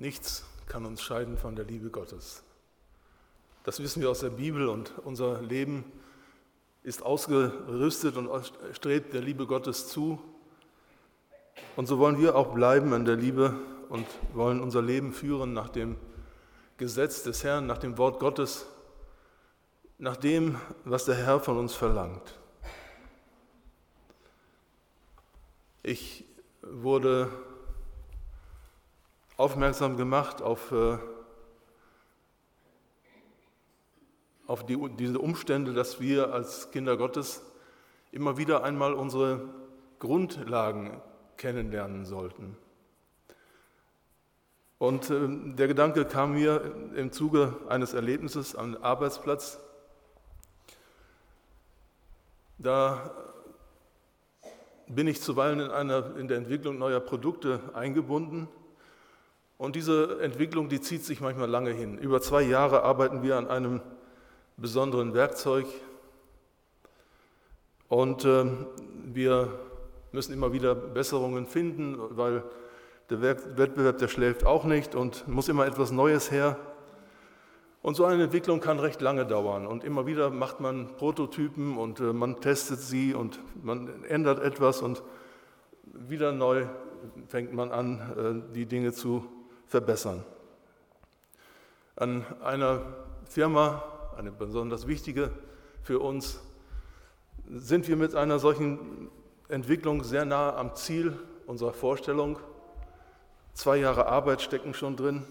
Nichts kann uns scheiden von der Liebe Gottes. Das wissen wir aus der Bibel und unser Leben ist ausgerüstet und strebt der Liebe Gottes zu. Und so wollen wir auch bleiben in der Liebe und wollen unser Leben führen nach dem Gesetz des Herrn, nach dem Wort Gottes, nach dem, was der Herr von uns verlangt. Ich wurde aufmerksam gemacht auf diese Umstände, dass wir als Kinder Gottes immer wieder einmal unsere Grundlagen kennenlernen sollten. Und der Gedanke kam mir im Zuge eines Erlebnisses am Arbeitsplatz. Da bin ich zuweilen in der Entwicklung neuer Produkte eingebunden. Und diese Entwicklung, die zieht sich manchmal lange hin. Über 2 Jahre arbeiten wir an einem besonderen Werkzeug. Und wir müssen immer wieder Besserungen finden, weil der Wettbewerb, der schläft auch nicht und muss immer etwas Neues her. Und so eine Entwicklung kann recht lange dauern. Und immer wieder macht man Prototypen und man testet sie und man ändert etwas und wieder neu fängt man an, die Dinge zu verbessern. An einer Firma, eine besonders wichtige für uns, sind wir mit einer solchen Entwicklung sehr nah am Ziel unserer Vorstellung. 2 Jahre Arbeit stecken schon drin.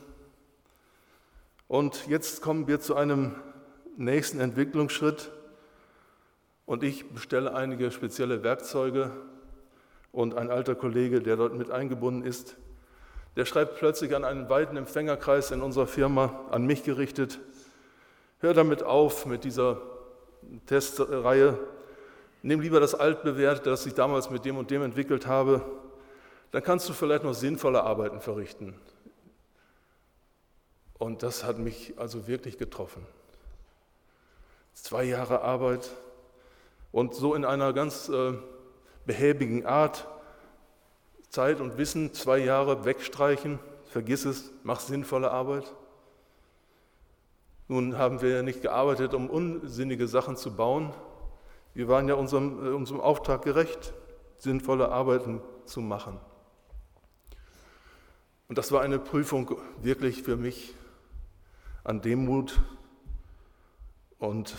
Und jetzt kommen wir zu einem nächsten Entwicklungsschritt und ich bestelle einige spezielle Werkzeuge und ein alter Kollege, der dort mit eingebunden ist, der schreibt plötzlich an einen weiten Empfängerkreis in unserer Firma, an mich gerichtet: Hör damit auf mit dieser Testreihe, nimm lieber das Altbewährte, das ich damals mit dem und dem entwickelt habe, dann kannst du vielleicht noch sinnvolle Arbeiten verrichten. Und das hat mich also wirklich getroffen. 2 Jahre Arbeit und so in einer ganz behäbigen Art Zeit und Wissen 2 Jahre wegstreichen, vergiss es, mach sinnvolle Arbeit. Nun haben wir ja nicht gearbeitet, um unsinnige Sachen zu bauen. Wir waren ja unserem Auftrag gerecht, sinnvolle Arbeiten zu machen. Und das war eine Prüfung wirklich für mich an Demut und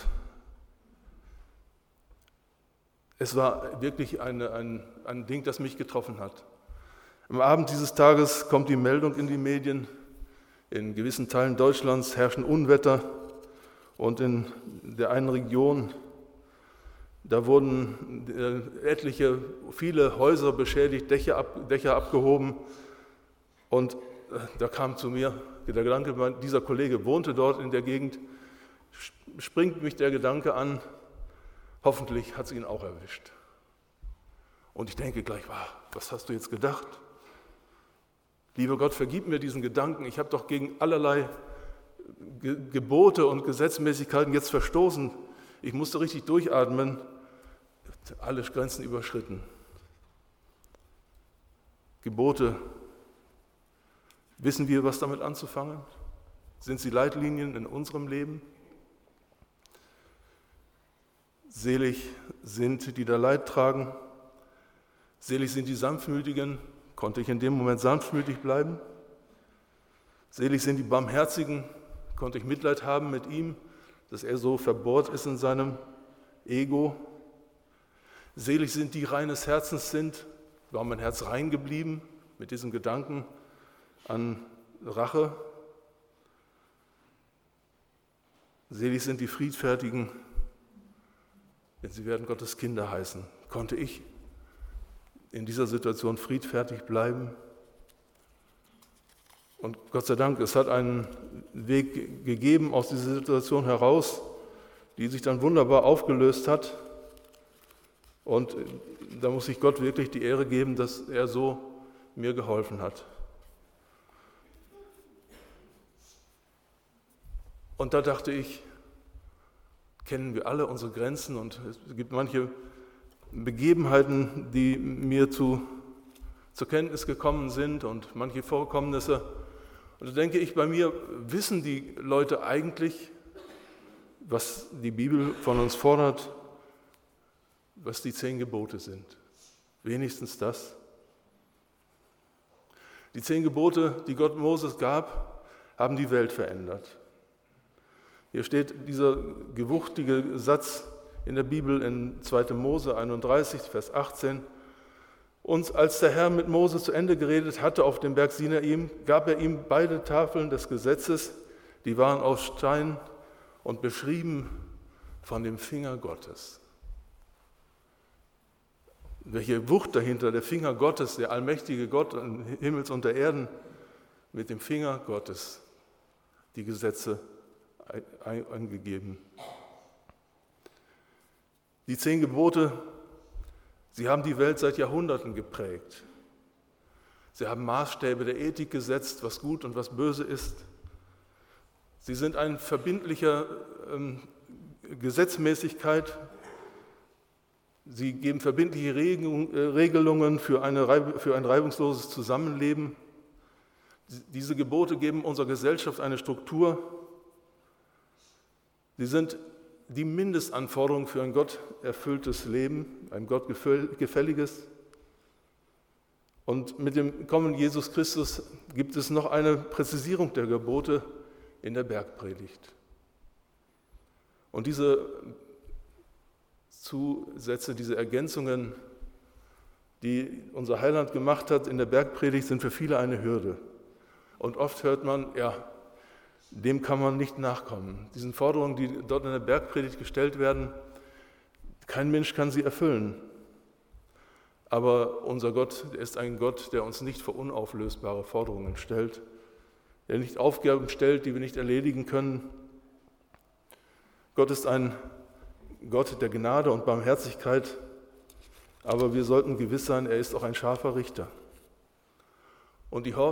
es war wirklich ein Ding, das mich getroffen hat. Am Abend dieses Tages kommt die Meldung in die Medien, in gewissen Teilen Deutschlands herrschen Unwetter und in der einen Region, da wurden viele Häuser beschädigt, Dächer abgehoben und da kam zu mir der Gedanke, dieser Kollege wohnte dort in der Gegend, springt mich der Gedanke an, hoffentlich hat es ihn auch erwischt. Und ich denke gleich, was hast du jetzt gedacht? Lieber Gott, vergib mir diesen Gedanken, ich habe doch gegen allerlei Gebote und Gesetzmäßigkeiten jetzt verstoßen. Ich musste richtig durchatmen, alle Grenzen überschritten. Gebote, wissen wir, was damit anzufangen? Sind sie Leitlinien in unserem Leben? Selig sind, die da Leid tragen. Selig sind die Sanftmütigen. Konnte ich in dem Moment sanftmütig bleiben? Selig sind die Barmherzigen. Konnte ich Mitleid haben mit ihm, dass er so verbohrt ist in seinem Ego? Selig sind die reines Herzens sind. War mein Herz rein geblieben mit diesem Gedanken an Rache? Selig sind die Friedfertigen, denn sie werden Gottes Kinder heißen. Konnte ich in dieser Situation friedfertig bleiben? Und Gott sei Dank, es hat einen Weg gegeben aus dieser Situation heraus, die sich dann wunderbar aufgelöst hat. Und da muss ich Gott wirklich die Ehre geben, dass er so mir geholfen hat. Und da dachte ich, kennen wir alle unsere Grenzen und es gibt manche Begebenheiten, die mir zur Kenntnis gekommen sind und manche Vorkommnisse. Und da denke ich bei mir, wissen die Leute eigentlich, was die Bibel von uns fordert, was die 10 Gebote sind? Wenigstens das. Die 10 Gebote, die Gott Moses gab, haben die Welt verändert. Hier steht dieser gewuchtige Satz in der Bibel in 2. Mose 31, Vers 18. Und als der Herr mit Mose zu Ende geredet hatte auf dem Berg Sinai, gab er ihm beide Tafeln des Gesetzes, die waren aus Stein und beschrieben von dem Finger Gottes. Welche Wucht dahinter, der Finger Gottes, der allmächtige Gott Himmels und der Erden, mit dem Finger Gottes die Gesetze eingegeben. Die 10 Gebote, sie haben die Welt seit Jahrhunderten geprägt. Sie haben Maßstäbe der Ethik gesetzt, was gut und was böse ist. Sie sind eine verbindliche Gesetzmäßigkeit. Sie geben verbindliche Regelungen für ein reibungsloses Zusammenleben. Diese Gebote geben unserer Gesellschaft eine Struktur. Sie sind die Mindestanforderung für ein gotterfülltes Leben, ein gottgefälliges. Und mit dem Kommen Jesus Christus gibt es noch eine Präzisierung der Gebote in der Bergpredigt. Und diese Zusätze, diese Ergänzungen, die unser Heiland gemacht hat in der Bergpredigt, sind für viele eine Hürde. Und oft hört man, ja, dem kann man nicht nachkommen. Diesen Forderungen, die dort in der Bergpredigt gestellt werden, kein Mensch kann sie erfüllen. Aber unser Gott, der ist ein Gott, der uns nicht vor unauflösbare Forderungen stellt, der nicht Aufgaben stellt, die wir nicht erledigen können. Gott ist ein Gott der Gnade und Barmherzigkeit, aber wir sollten gewiss sein, er ist auch ein scharfer Richter. Und die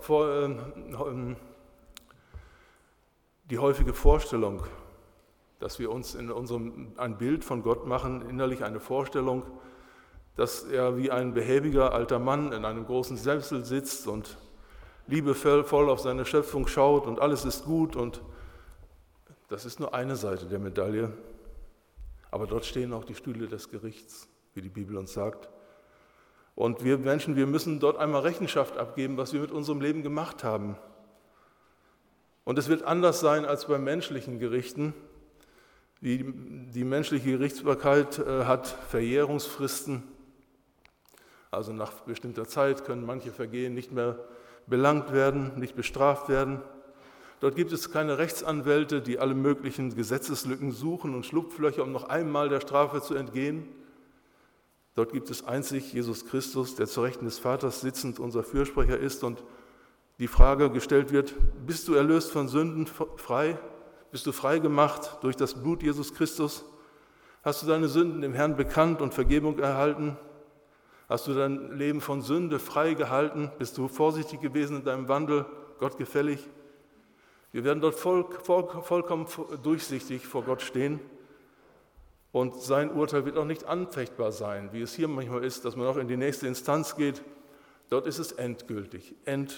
häufige Vorstellung, dass wir uns in unserem ein Bild von Gott machen, innerlich eine Vorstellung, dass er wie ein behäbiger alter Mann in einem großen Sessel sitzt und liebevoll auf seine Schöpfung schaut und alles ist gut, und das ist nur eine Seite der Medaille. Aber dort stehen auch die Stühle des Gerichts, wie die Bibel uns sagt. Und wir Menschen, wir müssen dort einmal Rechenschaft abgeben, was wir mit unserem Leben gemacht haben. Und es wird anders sein als bei menschlichen Gerichten. Die menschliche Gerichtsbarkeit hat Verjährungsfristen. Also nach bestimmter Zeit können manche Vergehen nicht mehr belangt werden, nicht bestraft werden. Dort gibt es keine Rechtsanwälte, die alle möglichen Gesetzeslücken suchen und Schlupflöcher, um noch einmal der Strafe zu entgehen. Dort gibt es einzig Jesus Christus, der zu Rechten des Vaters sitzend unser Fürsprecher ist und die Frage gestellt wird: Bist du erlöst von Sünden frei? Bist du frei gemacht durch das Blut Jesus Christus? Hast du deine Sünden dem Herrn bekannt und Vergebung erhalten? Hast du dein Leben von Sünde frei gehalten? Bist du vorsichtig gewesen in deinem Wandel, Gott gefällig? Wir werden dort vollkommen durchsichtig vor Gott stehen und sein Urteil wird auch nicht anfechtbar sein, wie es hier manchmal ist, dass man auch in die nächste Instanz geht. Dort ist es endgültig,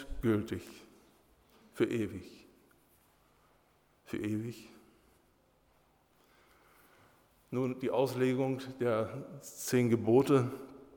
für ewig. Für ewig. Nun, die Auslegung der 10 Gebote,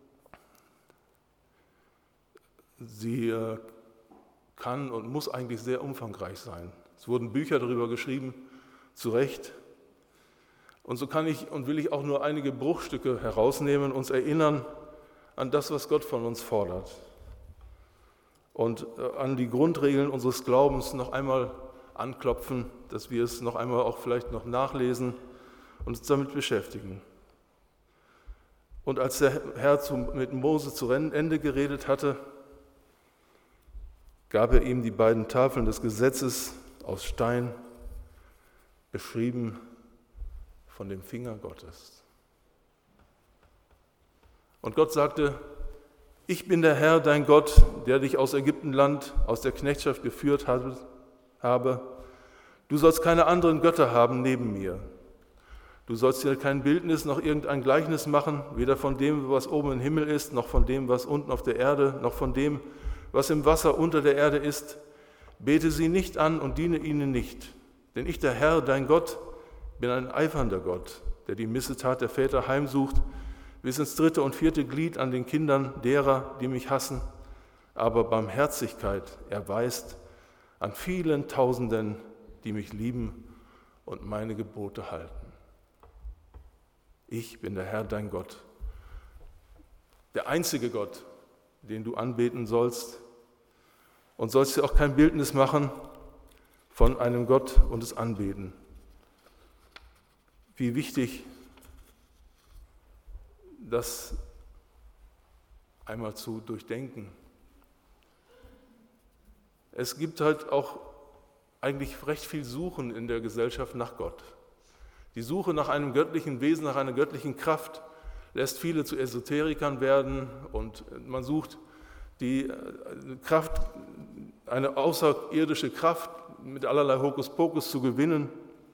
sie kann und muss eigentlich sehr umfangreich sein. Es wurden Bücher darüber geschrieben, zu Recht. Und so kann ich und will ich auch nur einige Bruchstücke herausnehmen, uns erinnern an das, was Gott von uns fordert. Und an die Grundregeln unseres Glaubens noch einmal anklopfen, dass wir es noch einmal auch vielleicht noch nachlesen und uns damit beschäftigen. Und als der Herr mit Mose zu Ende geredet hatte, gab er ihm die beiden Tafeln des Gesetzes aus Stein, beschrieben von dem Finger Gottes. Und Gott sagte: Ich bin der Herr, dein Gott, der dich aus Ägyptenland, aus der Knechtschaft geführt habe. Du sollst keine anderen Götter haben neben mir. Du sollst dir kein Bildnis noch irgendein Gleichnis machen, weder von dem, was oben im Himmel ist, noch von dem, was unten auf der Erde, noch von dem, was im Wasser unter der Erde ist. Bete sie nicht an und diene ihnen nicht. Denn ich, der Herr, dein Gott, bin ein eifernder Gott, der die Missetat der Väter heimsucht, bis ins 3. und 4. Glied an den Kindern derer, die mich hassen, aber Barmherzigkeit erweist an vielen Tausenden, die mich lieben und meine Gebote halten. Ich bin der Herr, dein Gott, der einzige Gott, den du anbeten sollst, und sollst dir auch kein Bildnis machen von einem Gott und es anbeten. Wie wichtig, das einmal zu durchdenken. Es gibt halt auch eigentlich recht viel Suchen in der Gesellschaft nach Gott. Die Suche nach einem göttlichen Wesen, nach einer göttlichen Kraft lässt viele zu Esoterikern werden und man sucht die Kraft, eine außerirdische Kraft mit allerlei Hokuspokus zu gewinnen.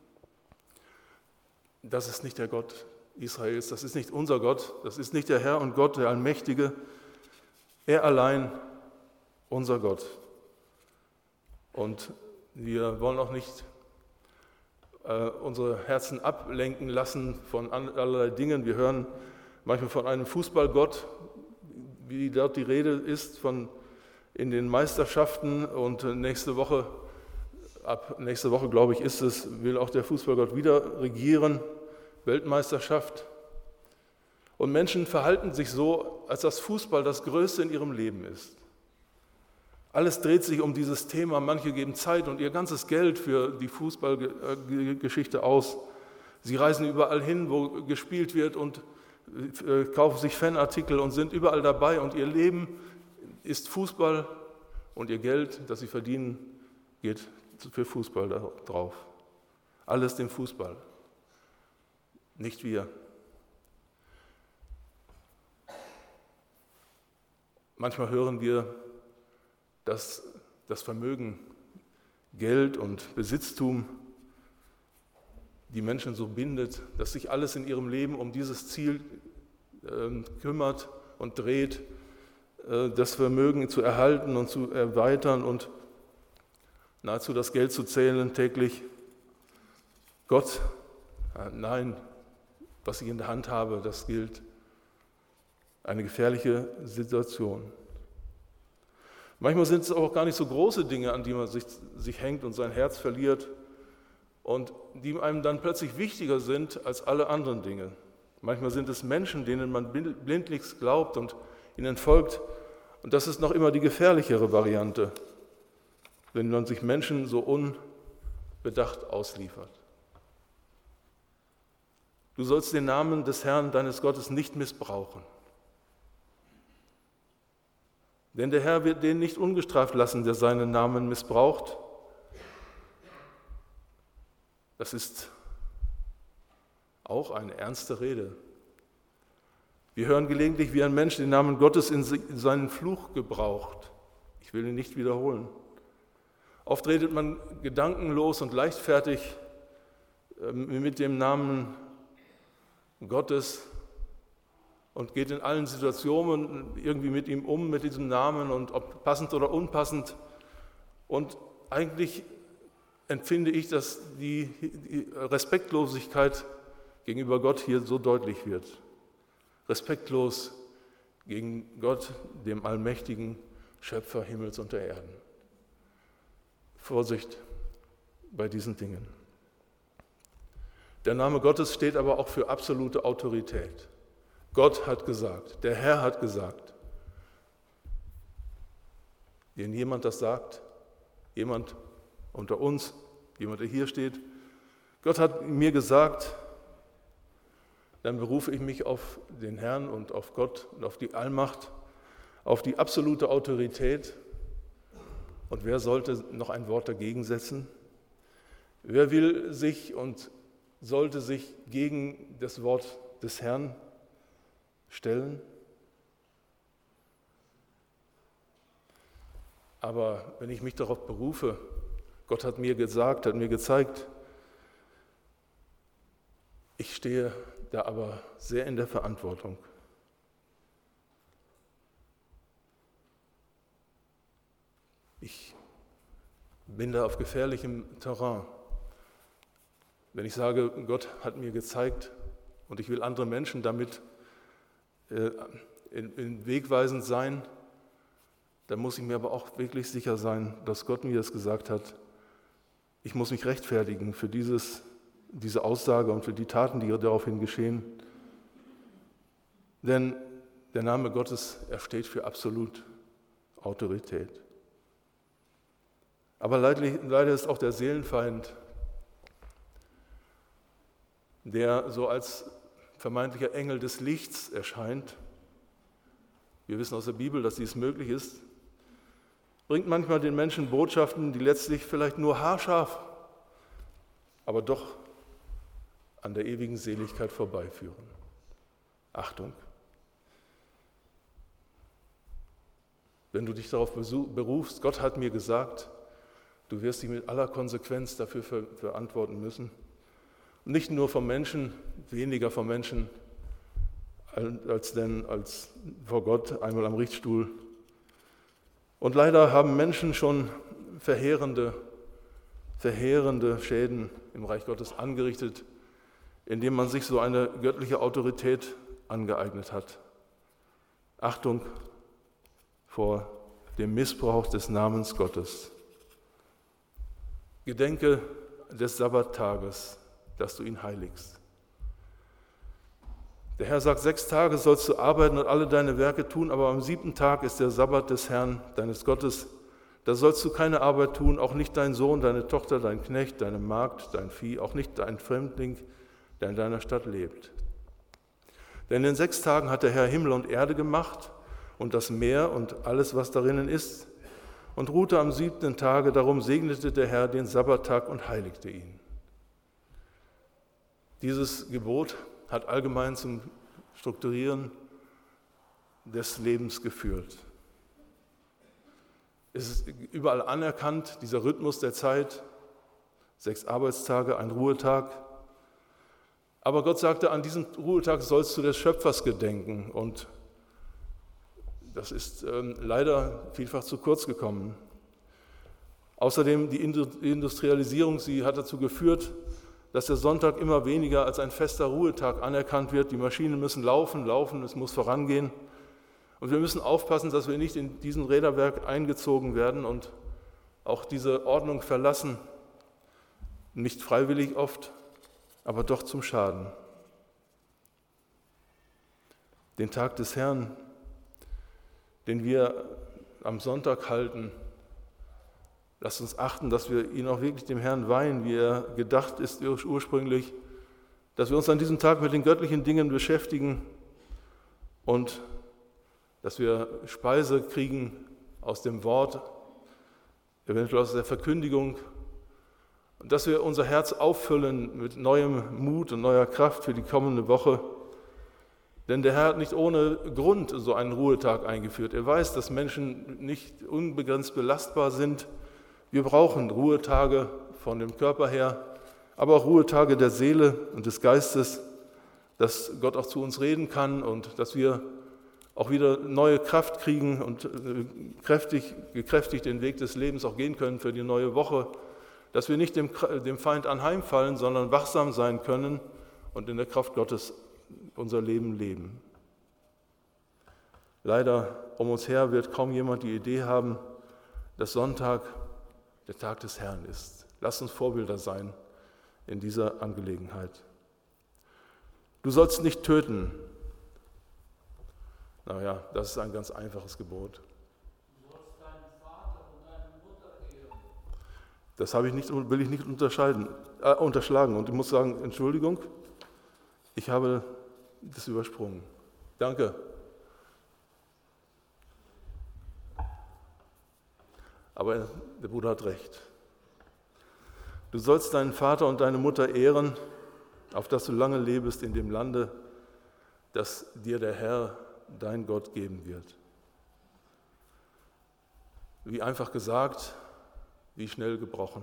Das ist nicht der Gott Israels, das ist nicht unser Gott, das ist nicht der Herr und Gott, der Allmächtige, er allein unser Gott. Und wir wollen auch nicht unsere Herzen ablenken lassen von allerlei Dingen. Wir hören manchmal von einem Fußballgott, wie dort die Rede ist, von in den Meisterschaften, und ab nächste Woche, glaube ich, will auch der Fußballgott wieder regieren, Weltmeisterschaft. Und Menschen verhalten sich so, als dass Fußball das Größte in ihrem Leben ist. Alles dreht sich um dieses Thema, manche geben Zeit und ihr ganzes Geld für die Fußballgeschichte aus. Sie reisen überall hin, wo gespielt wird, und kaufen sich Fanartikel und sind überall dabei, und ihr Leben ist Fußball und ihr Geld, das sie verdienen, geht für Fußball drauf. Alles dem Fußball, nicht wir. Manchmal hören wir, dass das Vermögen, Geld und Besitztum die Menschen so bindet, dass sich alles in ihrem Leben um dieses Ziel kümmert und dreht, das Vermögen zu erhalten und zu erweitern und nahezu das Geld zu zählen täglich. Gott, nein, was ich in der Hand habe, das gilt. Eine gefährliche Situation. Manchmal sind es auch gar nicht so große Dinge, an die man sich hängt und sein Herz verliert und die einem dann plötzlich wichtiger sind als alle anderen Dinge. Manchmal sind es Menschen, denen man blindlings glaubt und ihnen folgt, und das ist noch immer die gefährlichere Variante, wenn man sich Menschen so unbedacht ausliefert. Du sollst den Namen des Herrn, deines Gottes, nicht missbrauchen. Denn der Herr wird den nicht ungestraft lassen, der seinen Namen missbraucht. Das ist auch eine ernste Rede. Wir hören gelegentlich, wie ein Mensch den Namen Gottes in seinen Fluch gebraucht. Ich will ihn nicht wiederholen. Oft redet man gedankenlos und leichtfertig mit dem Namen Gottes und geht in allen Situationen irgendwie mit ihm um, mit diesem Namen, und ob passend oder unpassend. Und eigentlich empfinde ich, dass die Respektlosigkeit gegenüber Gott hier so deutlich wird. Respektlos gegen Gott, dem allmächtigen Schöpfer Himmels und der Erden. Vorsicht bei diesen Dingen. Der Name Gottes steht aber auch für absolute Autorität. Gott hat gesagt, der Herr hat gesagt. Wenn jemand das sagt, jemand unter uns, jemand, der hier steht, Gott hat mir gesagt, dann berufe ich mich auf den Herrn und auf Gott und auf die Allmacht, auf die absolute Autorität. Und wer sollte noch ein Wort dagegen setzen? Wer will sich und sollte sich gegen das Wort des Herrn stellen? Aber wenn ich mich darauf berufe, Gott hat mir gesagt, hat mir gezeigt, ich stehe da aber sehr in der Verantwortung. Ich bin da auf gefährlichem Terrain. Wenn ich sage, Gott hat mir gezeigt und ich will andere Menschen damit in wegweisend sein, dann muss ich mir aber auch wirklich sicher sein, dass Gott mir das gesagt hat. Ich muss mich rechtfertigen für diese Aussage und für die Taten, die daraufhin geschehen. Denn der Name Gottes, er steht für absolut Autorität. Aber leider ist auch der Seelenfeind, der so als vermeintlicher Engel des Lichts erscheint, wir wissen aus der Bibel, dass dies möglich ist, bringt manchmal den Menschen Botschaften, die letztlich vielleicht nur haarscharf, aber doch an der ewigen Seligkeit vorbeiführen. Achtung! Wenn du dich darauf berufst, Gott hat mir gesagt, du wirst dich mit aller Konsequenz dafür verantworten müssen. Und nicht nur vom Menschen, weniger vom Menschen, als vor Gott einmal am Richtstuhl. Und leider haben Menschen schon verheerende Schäden im Reich Gottes angerichtet, indem man sich so eine göttliche Autorität angeeignet hat. Achtung vor dem Missbrauch des Namens Gottes. Gedenke des Sabbattages, dass du ihn heiligst. Der Herr sagt, 6 Tage sollst du arbeiten und alle deine Werke tun, aber am 7. Tag ist der Sabbat des Herrn, deines Gottes. Da sollst du keine Arbeit tun, auch nicht dein Sohn, deine Tochter, dein Knecht, deine Magd, dein Vieh, auch nicht dein Fremdling, der in deiner Stadt lebt. Denn in 6 Tagen hat der Herr Himmel und Erde gemacht und das Meer und alles, was darinnen ist, und ruhte am 7. Tage, darum segnete der Herr den Sabbattag und heiligte ihn. Dieses Gebot hat allgemein zum Strukturieren des Lebens geführt. Es ist überall anerkannt, dieser Rhythmus der Zeit, 6 Arbeitstage, ein Ruhetag. Aber Gott sagte, an diesem Ruhetag sollst du des Schöpfers gedenken. Und das ist leider vielfach zu kurz gekommen. Außerdem die Industrialisierung, sie hat dazu geführt, dass der Sonntag immer weniger als ein fester Ruhetag anerkannt wird. Die Maschinen müssen laufen, es muss vorangehen. Und wir müssen aufpassen, dass wir nicht in diesen Räderwerk eingezogen werden und auch diese Ordnung verlassen. Nicht freiwillig oft, aber doch zum Schaden. Den Tag des Herrn, den wir am Sonntag halten, lasst uns achten, dass wir ihn auch wirklich dem Herrn weihen, wie er gedacht ist ursprünglich, dass wir uns an diesem Tag mit den göttlichen Dingen beschäftigen und dass wir Speise kriegen aus dem Wort, eventuell aus der Verkündigung, und dass wir unser Herz auffüllen mit neuem Mut und neuer Kraft für die kommende Woche. Denn der Herr hat nicht ohne Grund so einen Ruhetag eingeführt. Er weiß, dass Menschen nicht unbegrenzt belastbar sind. Wir brauchen Ruhetage von dem Körper her, aber auch Ruhetage der Seele und des Geistes, dass Gott auch zu uns reden kann und dass wir auch wieder neue Kraft kriegen und gekräftigt den Weg des Lebens auch gehen können für die neue Woche, dass wir nicht dem Feind anheimfallen, sondern wachsam sein können und in der Kraft Gottes unser Leben leben. Leider um uns her wird kaum jemand die Idee haben, dass Sonntag der Tag des Herrn ist. Lasst uns Vorbilder sein in dieser Angelegenheit. Du sollst nicht töten. Naja, das ist ein ganz einfaches Gebot. Du sollst deinen Vater und deine Mutter ehren. Das will ich nicht unterschlagen. Und ich muss sagen, Entschuldigung, ich habe das übersprungen. Danke. Aber der Bruder hat recht. Du sollst deinen Vater und deine Mutter ehren, auf dass du lange lebst in dem Lande, das dir der Herr, dein Gott, geben wird. Wie einfach gesagt, wie schnell gebrochen.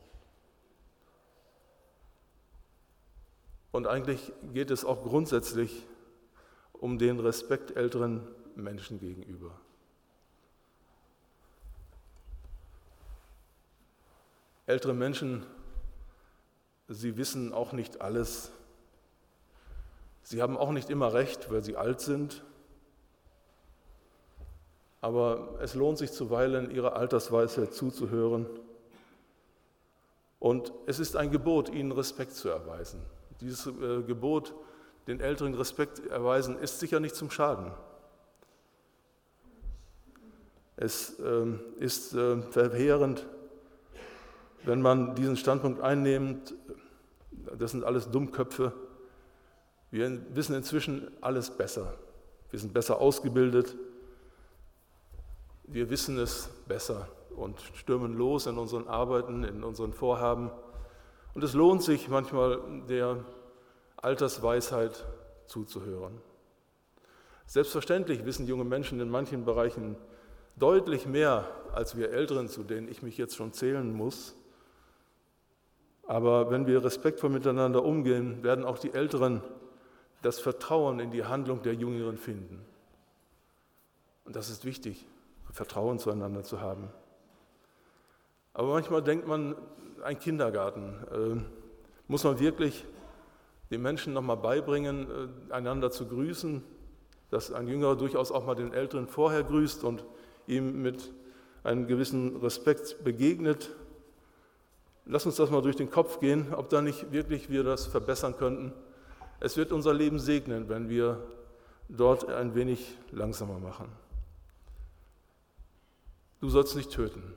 Und eigentlich geht es auch grundsätzlich um den Respekt älteren Menschen gegenüber. Ältere Menschen, sie wissen auch nicht alles. Sie haben auch nicht immer recht, weil sie alt sind. Aber es lohnt sich zuweilen, ihrer Altersweisheit zuzuhören. Und es ist ein Gebot, ihnen Respekt zu erweisen. Dieses Gebot, den Älteren Respekt erweisen, ist sicher nicht zum Schaden. Es ist verheerend, wenn man diesen Standpunkt einnimmt, das sind alles Dummköpfe. Wir wissen inzwischen alles besser. Wir sind besser ausgebildet. Wir wissen es besser und stürmen los in unseren Arbeiten, in unseren Vorhaben. Und es lohnt sich manchmal, der Altersweisheit zuzuhören. Selbstverständlich wissen junge Menschen in manchen Bereichen deutlich mehr als wir Älteren, zu denen ich mich jetzt schon zählen muss. Aber wenn wir respektvoll miteinander umgehen, werden auch die Älteren das Vertrauen in die Handlung der Jüngeren finden. Und das ist wichtig, Vertrauen zueinander zu haben. Aber manchmal denkt man, ein Kindergarten, muss man wirklich den Menschen nochmal beibringen, einander zu grüßen, dass ein Jüngerer durchaus auch mal den Älteren vorher grüßt und ihm mit einem gewissen Respekt begegnet. Lass uns das mal durch den Kopf gehen, ob da nicht wirklich wir das verbessern könnten. Es wird unser Leben segnen, wenn wir dort ein wenig langsamer machen. Du sollst nicht töten.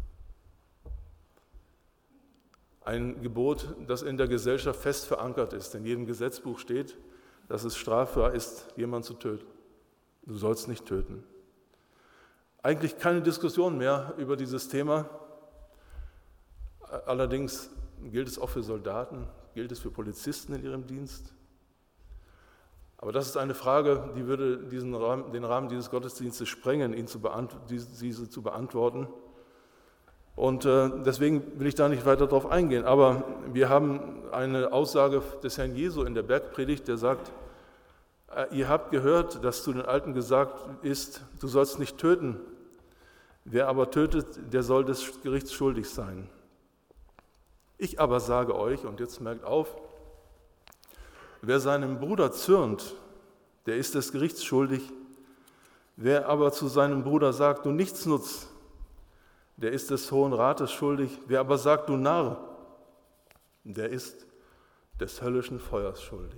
Ein Gebot, das in der Gesellschaft fest verankert ist. In jedem Gesetzbuch steht, dass es strafbar ist, jemanden zu töten. Du sollst nicht töten. Eigentlich keine Diskussion mehr über dieses Thema. Allerdings gilt es auch für Soldaten, gilt es für Polizisten in ihrem Dienst. Aber das ist eine Frage, die würde den Rahmen dieses Gottesdienstes sprengen, diese zu beantworten. Und deswegen will ich da nicht weiter darauf eingehen. Aber wir haben eine Aussage des Herrn Jesu in der Bergpredigt, der sagt, ihr habt gehört, dass zu den Alten gesagt ist, du sollst nicht töten. Wer aber tötet, der soll des Gerichts schuldig sein. Ich aber sage euch, und jetzt merkt auf, wer seinem Bruder zürnt, der ist des Gerichts schuldig. Wer aber zu seinem Bruder sagt, du Nichtsnutz, der ist des Hohen Rates schuldig. Wer aber sagt, du Narr, der ist des höllischen Feuers schuldig.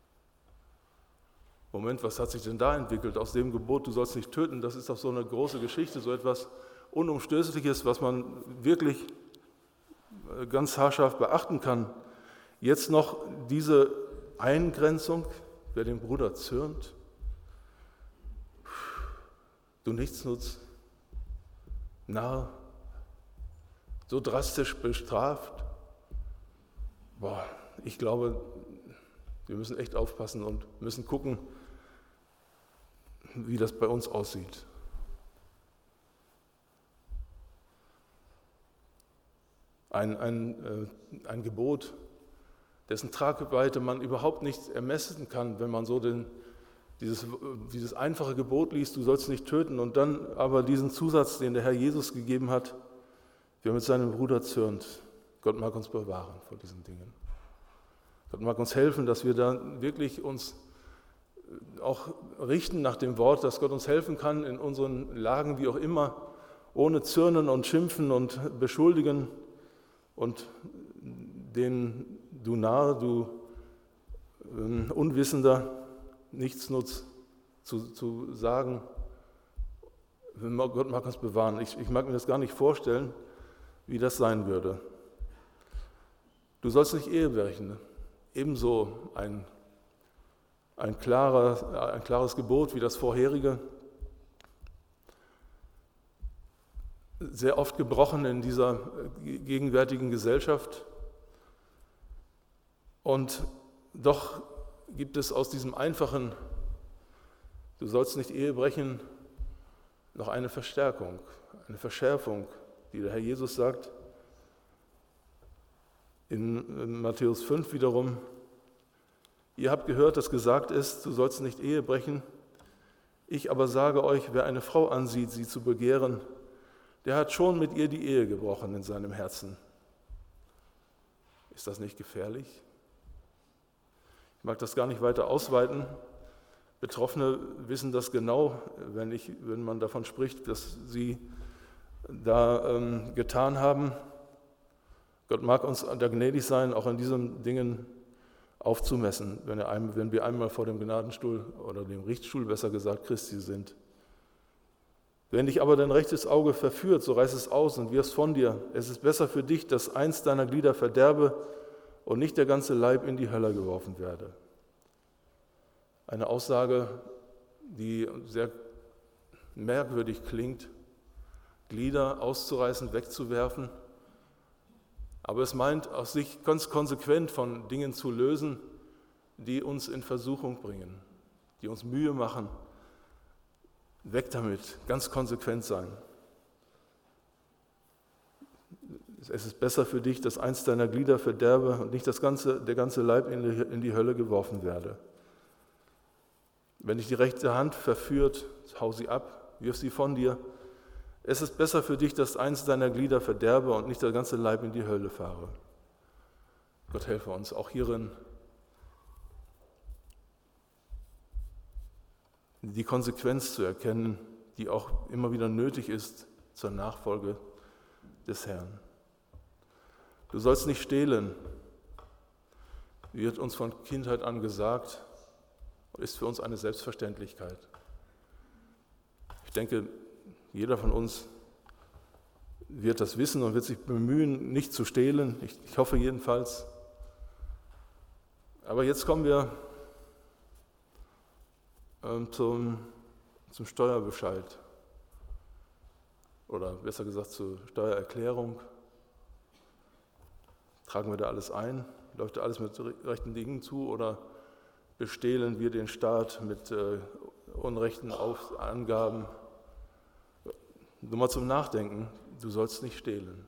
Moment, was hat sich denn da entwickelt? Aus dem Gebot, du sollst nicht töten, das ist doch so eine große Geschichte, so etwas Unumstößliches, was man wirklich ganz haarscharf beachten kann. Jetzt noch diese Eingrenzung, wer den Bruder zürnt, du Nichtsnutz, Narr, so drastisch bestraft. Ich glaube, wir müssen echt aufpassen und müssen gucken, wie das bei uns aussieht. Ein Gebot, dessen Tragweite man überhaupt nicht ermessen kann, wenn man so dieses einfache Gebot liest, du sollst nicht töten, und dann aber diesen Zusatz, den der Herr Jesus gegeben hat, wer mit seinem Bruder zürnt. Gott mag uns bewahren vor diesen Dingen. Gott mag uns helfen, dass wir da wirklich uns auch richten nach dem Wort, dass Gott uns helfen kann in unseren Lagen, wie auch immer, ohne Zürnen und Schimpfen und Beschuldigen und den du Narr, du Unwissender, Nichtsnutz zu sagen. Gott mag uns bewahren. Ich mag mir das gar nicht vorstellen, wie das sein würde. Du sollst nicht Ehe brechen. Ebenso ein klares Gebot wie das vorherige. Sehr oft gebrochen in dieser gegenwärtigen Gesellschaft. Und doch gibt es aus diesem einfachen, du sollst nicht Ehe brechen, noch eine Verstärkung, eine Verschärfung, die der Herr Jesus sagt. In Matthäus 5 wiederum, ihr habt gehört, dass gesagt ist, du sollst nicht Ehe brechen. Ich aber sage euch, wer eine Frau ansieht, sie zu begehren, der hat schon mit ihr die Ehe gebrochen in seinem Herzen. Ist das nicht gefährlich? Ich mag das gar nicht weiter ausweiten. Betroffene wissen das genau, wenn man davon spricht, dass sie da getan haben. Gott mag uns da gnädig sein, auch in diesen Dingen aufzumessen, wenn wir einmal vor dem Gnadenstuhl oder dem Richtstuhl, besser gesagt, Christi sind. Wenn dich aber dein rechtes Auge verführt, so reiß es aus und wirf's von dir. Es ist besser für dich, dass eins deiner Glieder verderbe und nicht der ganze Leib in die Hölle geworfen werde. Eine Aussage, die sehr merkwürdig klingt, Glieder auszureißen, wegzuwerfen. Aber es meint, aus sich ganz konsequent von Dingen zu lösen, die uns in Versuchung bringen, die uns Mühe machen. Weg damit, ganz konsequent sein. Es ist besser für dich, dass eins deiner Glieder verderbe und nicht der ganze Leib in die Hölle geworfen werde. Wenn dich die rechte Hand verführt, hau sie ab, wirf sie von dir. Es ist besser für dich, dass eins deiner Glieder verderbe und nicht der ganze Leib in die Hölle fahre. Gott helfe uns auch hierin, die Konsequenz zu erkennen, die auch immer wieder nötig ist zur Nachfolge des Herrn. Du sollst nicht stehlen, wird uns von Kindheit an gesagt und ist für uns eine Selbstverständlichkeit. Ich denke, jeder von uns wird das wissen und wird sich bemühen, nicht zu stehlen. Ich hoffe jedenfalls. Aber jetzt kommen wir zum Steuerbescheid oder besser gesagt zur Steuererklärung. Tragen wir da alles ein? Läuft da alles mit rechten Dingen zu oder bestehlen wir den Staat mit unrechten Angaben? Nur mal zum Nachdenken, du sollst nicht stehlen.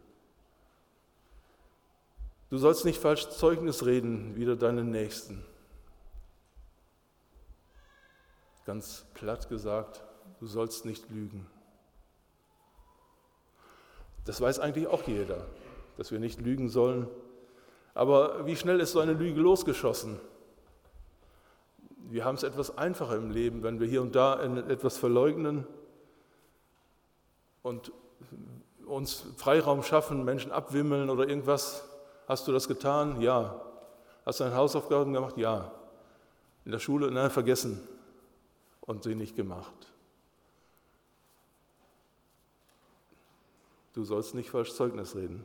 Du sollst nicht falsch Zeugnis reden wider deinen Nächsten. Ganz platt gesagt, du sollst nicht lügen. Das weiß eigentlich auch jeder, dass wir nicht lügen sollen. Aber wie schnell ist so eine Lüge losgeschossen? Wir haben es etwas einfacher im Leben, wenn wir hier und da etwas verleugnen und uns Freiraum schaffen, Menschen abwimmeln oder irgendwas. Hast du das getan? Ja. Hast du deine Hausaufgaben gemacht? Ja. In der Schule? Nein, vergessen und sie nicht gemacht. Du sollst nicht falsch Zeugnis reden.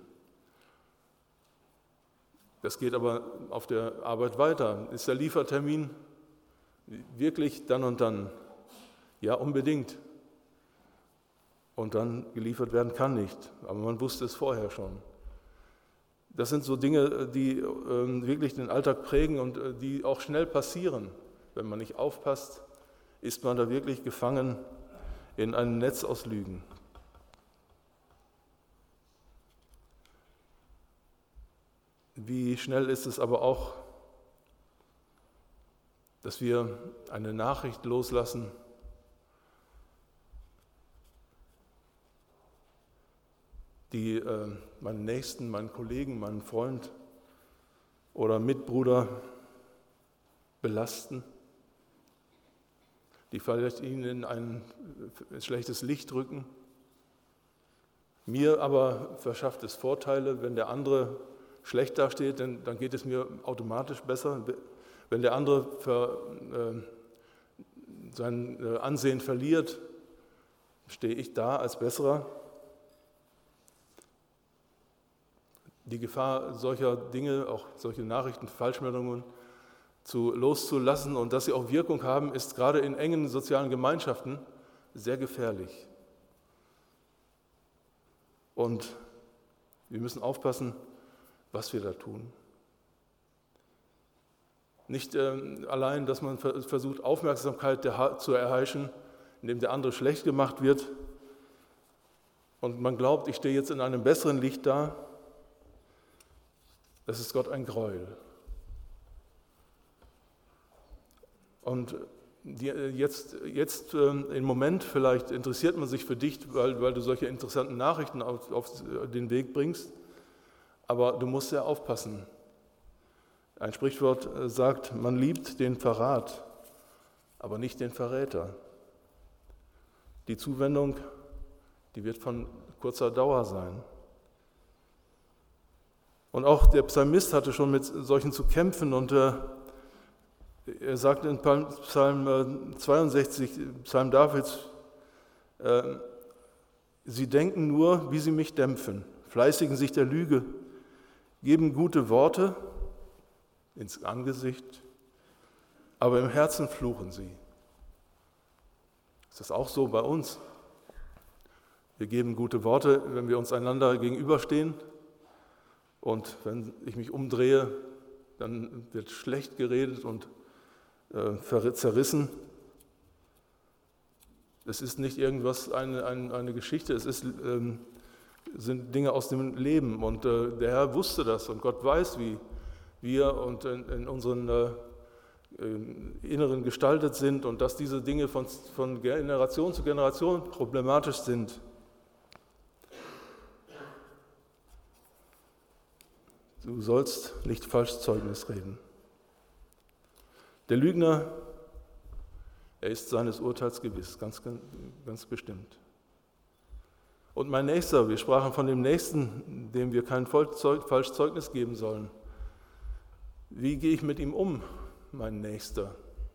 Das geht aber auf der Arbeit weiter. Ist der Liefertermin wirklich dann und dann? Ja, unbedingt. Und dann geliefert werden kann nicht. Aber man wusste es vorher schon. Das sind so Dinge, die wirklich den Alltag prägen und die auch schnell passieren. Wenn man nicht aufpasst, ist man da wirklich gefangen in einem Netz aus Lügen. Wie schnell ist es aber auch, dass wir eine Nachricht loslassen, die meinen Nächsten, meinen Kollegen, meinen Freund oder Mitbruder belasten, die vielleicht ihn in ein schlechtes Licht rücken. Mir aber verschafft es Vorteile, wenn der andere schlecht dasteht, dann geht es mir automatisch besser. Wenn der andere sein Ansehen verliert, stehe ich da als Besserer. Die Gefahr solcher Dinge, auch solche Nachrichten, Falschmeldungen loszulassen und dass sie auch Wirkung haben, ist gerade in engen sozialen Gemeinschaften sehr gefährlich. Und wir müssen aufpassen, was wir da tun. Nicht allein, dass man versucht, Aufmerksamkeit zu erheischen, indem der andere schlecht gemacht wird und man glaubt, ich stehe jetzt in einem besseren Licht da. Das ist Gott ein Gräuel. Und jetzt im Moment vielleicht interessiert man sich für dich, weil du solche interessanten Nachrichten auf den Weg bringst, aber du musst sehr aufpassen. Ein Sprichwort sagt, man liebt den Verrat, aber nicht den Verräter. Die Zuwendung, die wird von kurzer Dauer sein. Und auch der Psalmist hatte schon mit solchen zu kämpfen und er sagt in Psalm 62, Psalm Davids, sie denken nur, wie sie mich dämpfen, fleißigen sich der Lüge, geben gute Worte ins Angesicht, aber im Herzen fluchen sie. Ist das auch so bei uns? Wir geben gute Worte, wenn wir uns einander gegenüberstehen, und wenn ich mich umdrehe, dann wird schlecht geredet und zerrissen. Es ist nicht irgendwas, eine Geschichte, es sind Dinge aus dem Leben. Und der Herr wusste das und Gott weiß, wie wir und in unseren Inneren gestaltet sind und dass diese Dinge von Generation zu Generation problematisch sind. Du sollst nicht falsch Zeugnis reden. Der Lügner, er ist seines Urteils gewiss, ganz bestimmt. Und mein Nächster, wir sprachen von dem Nächsten, dem wir kein falsches Zeugnis geben sollen. Wie gehe ich mit ihm um, mein Nächster?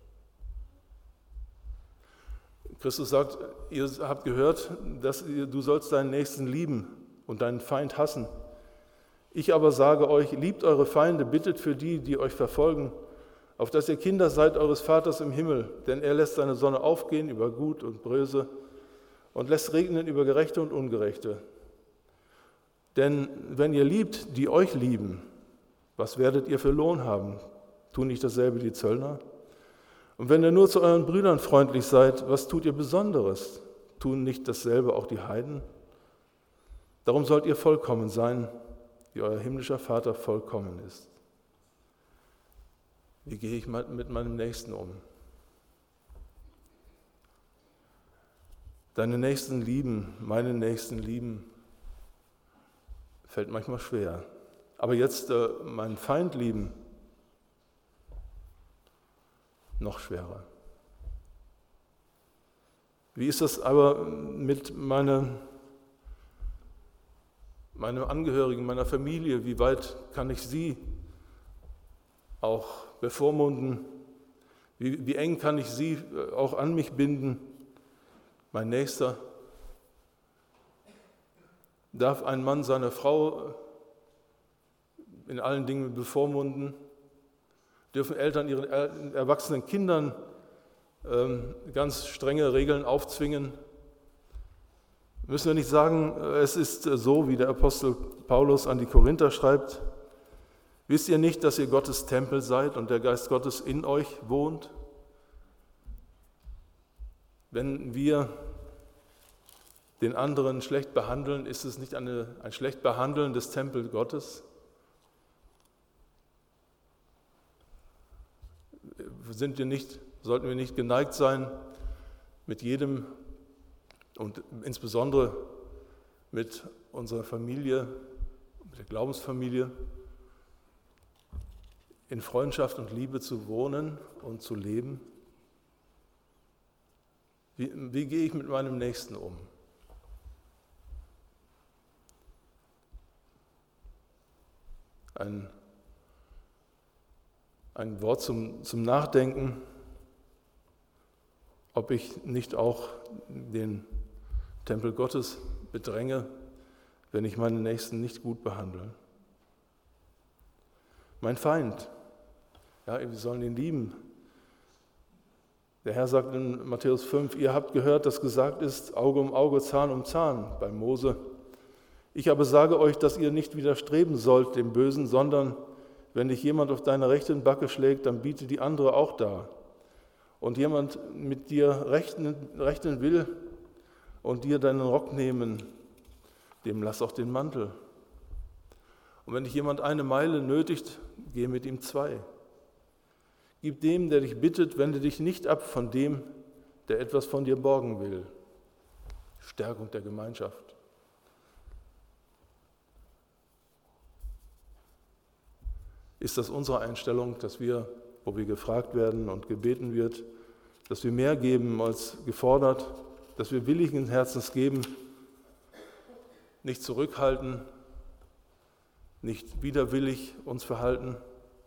Christus sagt, ihr habt gehört, du sollst deinen Nächsten lieben und deinen Feind hassen. Ich aber sage euch, liebt eure Feinde, bittet für die, die euch verfolgen, auf dass ihr Kinder seid eures Vaters im Himmel, denn er lässt seine Sonne aufgehen über Gut und Böse und lässt regnen über Gerechte und Ungerechte. Denn wenn ihr liebt, die euch lieben, was werdet ihr für Lohn haben? Tun nicht dasselbe die Zöllner? Und wenn ihr nur zu euren Brüdern freundlich seid, was tut ihr Besonderes? Tun nicht dasselbe auch die Heiden? Darum sollt ihr vollkommen sein, wie euer himmlischer Vater vollkommen ist. Wie gehe ich mit meinem Nächsten um? Deine Nächsten lieben, meine Nächsten lieben, fällt manchmal schwer. Aber jetzt meinen Feind lieben, noch schwerer. Wie ist das aber mit meinem Angehörigen, meiner Familie? Wie weit kann ich sie auch bevormunden? Wie eng kann ich sie auch an mich binden? Mein Nächster. Darf ein Mann seine Frau in allen Dingen bevormunden? Dürfen Eltern ihren erwachsenen Kindern ganz strenge Regeln aufzwingen? Müssen wir nicht sagen, es ist so, wie der Apostel Paulus an die Korinther schreibt: Wisst ihr nicht, dass ihr Gottes Tempel seid und der Geist Gottes in euch wohnt? Wenn wir den anderen schlecht behandeln, ist es nicht ein schlecht Behandeln des Tempels Gottes? Sollten wir nicht geneigt sein, mit jedem und insbesondere mit unserer Familie, mit der Glaubensfamilie, in Freundschaft und Liebe zu wohnen und zu leben? Wie gehe ich mit meinem Nächsten um? Ein Wort zum Nachdenken, ob ich nicht auch den Tempel Gottes bedränge, wenn ich meinen Nächsten nicht gut behandle. Mein Feind, ja, wir sollen ihn lieben. Der Herr sagt in Matthäus 5, ihr habt gehört, dass gesagt ist, Auge um Auge, Zahn um Zahn bei Mose. Ich aber sage euch, dass ihr nicht widerstreben sollt dem Bösen, sondern wenn dich jemand auf deine rechte Backe schlägt, dann biete die andere auch dar. Und jemand mit dir rechnen will und dir deinen Rock nehmen, dem lass auch den Mantel. Und wenn dich jemand 1 Meile nötigt, geh mit ihm 2. Gib dem, der dich bittet, wende dich nicht ab von dem, der etwas von dir borgen will. Stärkung der Gemeinschaft. ist das unsere Einstellung, dass wir, wo wir gefragt werden und gebeten wird, dass wir mehr geben als gefordert, dass wir willigen Herzens geben, nicht zurückhalten, nicht widerwillig uns verhalten.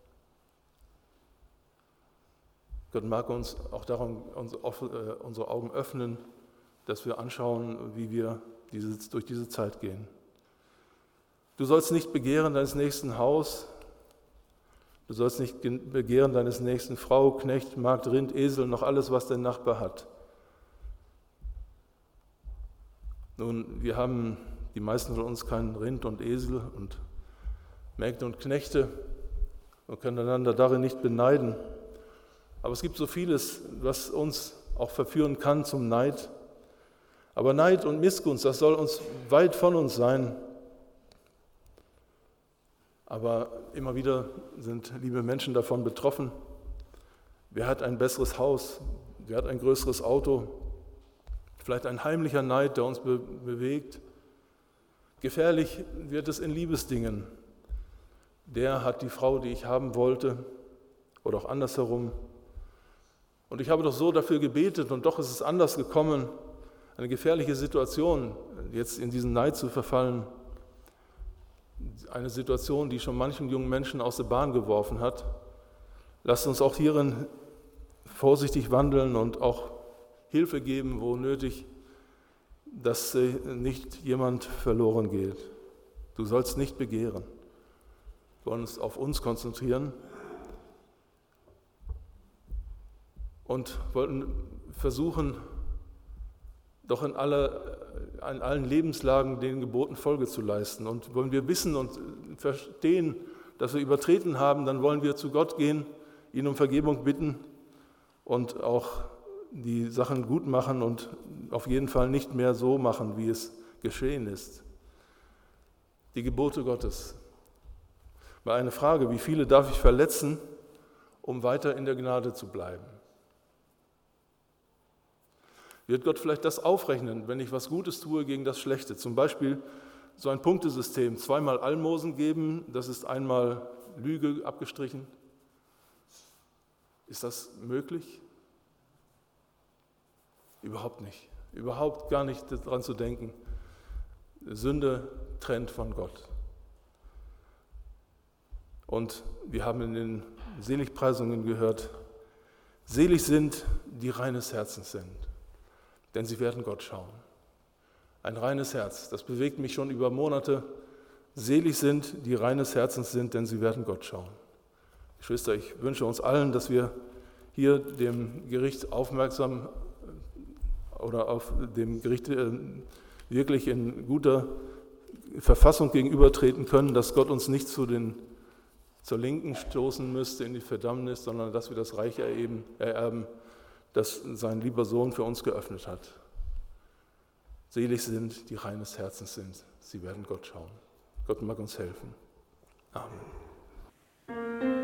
Gott mag uns auch darum unsere Augen öffnen, dass wir anschauen, wie wir durch diese Zeit gehen. Du sollst nicht begehren deines nächsten Haus, du sollst nicht begehren deines nächsten Frau, Knecht, Magd, Rind, Esel, noch alles, was dein Nachbar hat. Nun, wir haben, die meisten von uns, kein Rind und Esel und Mägde und Knechte und können einander darin nicht beneiden. Aber es gibt so vieles, was uns auch verführen kann zum Neid. Aber Neid und Missgunst, das soll uns weit von uns sein. Aber immer wieder sind liebe Menschen davon betroffen. Wer hat ein besseres Haus? Wer hat ein größeres Auto? Vielleicht ein heimlicher Neid, der uns bewegt. Gefährlich wird es in Liebesdingen. Der hat die Frau, die ich haben wollte, oder auch andersherum. Und ich habe doch so dafür gebetet und doch ist es anders gekommen. Eine gefährliche Situation, jetzt in diesen Neid zu verfallen. Eine Situation, die schon manchen jungen Menschen aus der Bahn geworfen hat. Lasst uns auch hierin vorsichtig wandeln und auch Hilfe geben, wo nötig, dass nicht jemand verloren geht. Du sollst nicht begehren. Wir wollen uns auf uns konzentrieren und wollten versuchen, doch in allen Lebenslagen den Geboten Folge zu leisten. Und wollen wir wissen und verstehen, dass wir übertreten haben, dann wollen wir zu Gott gehen, ihn um Vergebung bitten und auch die Sachen gut machen und auf jeden Fall nicht mehr so machen, wie es geschehen ist. Die Gebote Gottes. Mal eine Frage, wie viele darf ich verletzen, um weiter in der Gnade zu bleiben? Wird Gott vielleicht das aufrechnen, wenn ich was Gutes tue gegen das Schlechte? Zum Beispiel so ein Punktesystem, 2-mal Almosen geben, das ist einmal Lüge abgestrichen. Ist das möglich? Überhaupt nicht. Überhaupt gar nicht daran zu denken. Sünde trennt von Gott. Und wir haben in den Seligpreisungen gehört, selig sind, die reines Herzens sind, denn sie werden Gott schauen. Ein reines Herz, das bewegt mich schon über Monate. Selig sind, die reines Herzens sind, denn sie werden Gott schauen. Geschwister, ich wünsche uns allen, dass wir hier dem Gericht aufmerksam oder auf dem Gericht wirklich in guter Verfassung gegenübertreten können, dass Gott uns nicht zur Linken stoßen müsste in die Verdammnis, sondern dass wir das Reich ererben, das sein lieber Sohn für uns geöffnet hat. Selig sind, die reines Herzens sind, sie werden Gott schauen. Gott mag uns helfen. Amen.